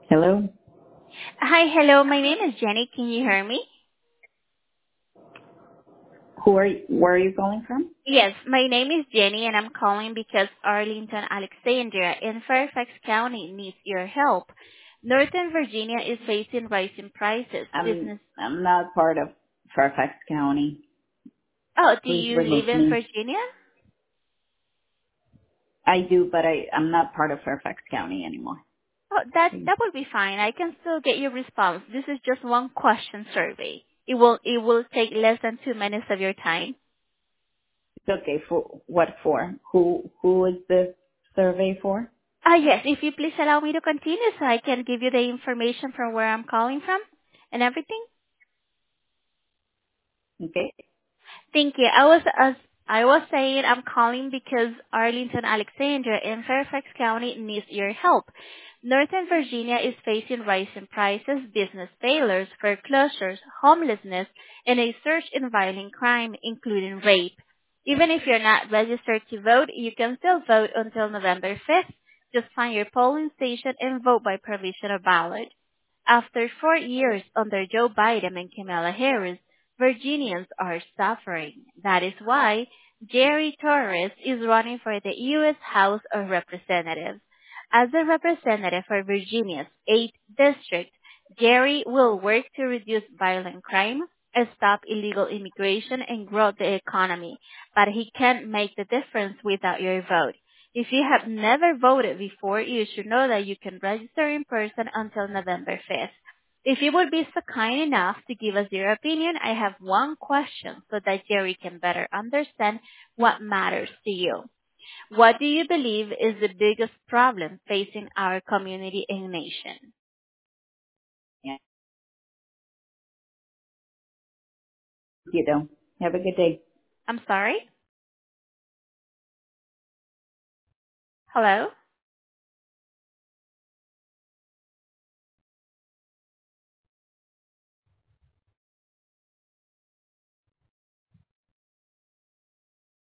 Hello? Hi, hello. My name is Jenny. Can you hear me? Where are you calling from? Yes, my name is Jenny, and I'm calling because Arlington, Alexandria in Fairfax County needs your help. Northern Virginia is facing rising prices. Business. I'm not part of Fairfax County. Oh, do Please you live remove in me. Virginia? I do, but I'm not part of Fairfax County anymore. Oh, that would be fine. I can still get your response. This is just one question survey. It will take less than 2 minutes of your time. It's okay. For what for? Who is this survey for? Yes, if you please allow me to continue so I can give you the information from where I'm calling from and everything. Okay. Thank you. I was saying I'm calling because Arlington, Alexandria in Fairfax County needs your help. Northern Virginia is facing rising prices, business failures, foreclosures, homelessness, and a surge in violent crime, including rape. Even if you're not registered to vote, you can still vote until November 5th. Just find your polling station and vote by provisional ballot. After 4 years under Joe Biden and Kamala Harris, Virginians are suffering. That is why Jerry Torres is running for the U.S. House of Representatives. As a representative for Virginia's 8th district, Jerry will work to reduce violent crime, stop illegal immigration, and grow the economy. But he can't make the difference without your vote. If you have never voted before, you should know that you can register in person until November 5th. If you would be so kind enough to give us your opinion, I have one question so that Jerry can better understand what matters to you. What do you believe is the biggest problem facing our community and nation? Yeah. You know. Have a good day. I'm sorry? Hello?